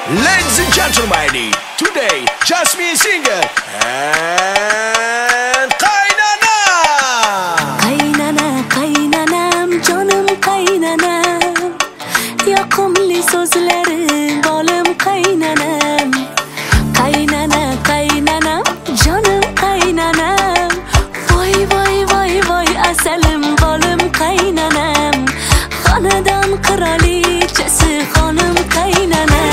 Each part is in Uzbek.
Ladies and gentlemen, today Jasmine Singer and Kaynana. Kaynana, kaynanam, canım kaynanam. Yoqimli so'zlaring bolim kaynanam. Kaynana, kaynanam, canım kaynanam. Voy voy voy voy asalim bolim kaynanam. Xonadon qirolichasi xonim kaynanam.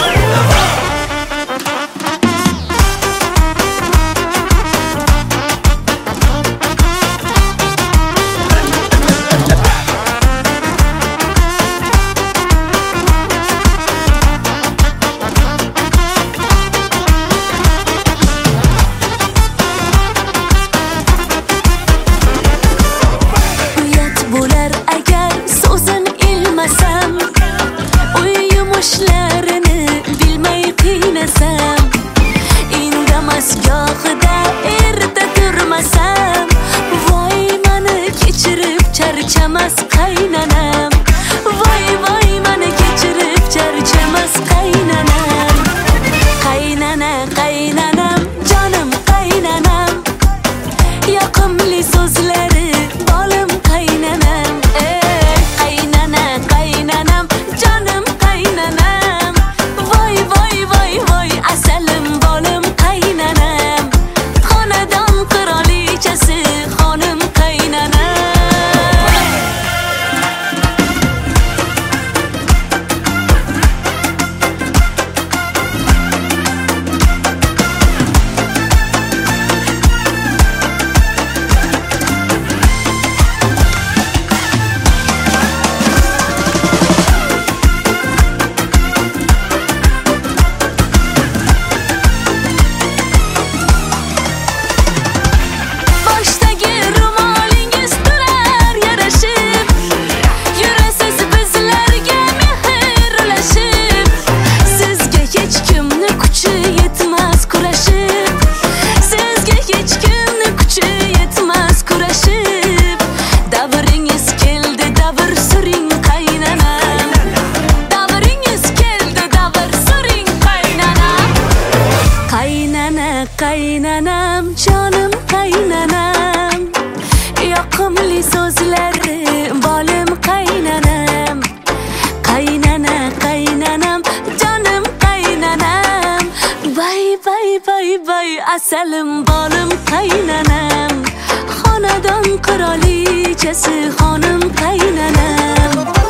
Charchamas kaynanam. Voy voy mani kechirib charchamas kaynanam. Kaynana, kaynanam, canım kaynanam. Yoqimli so'zlari bolim kaynanam. Kaynana, kaynanam, canım kaynanam. Voy voy voy voy asalim bolim kaynanam. Xonadon qirolichasi xonim kaynanam. Kaynanam, canım kaynanam. Yoqimli so'zlari bolim kaynanam. Kaynana, kaynanam, canım kaynanam. Bay bay bay bay asalim bolim kaynanam. Xonadon qirolichasi xonim kaynanam.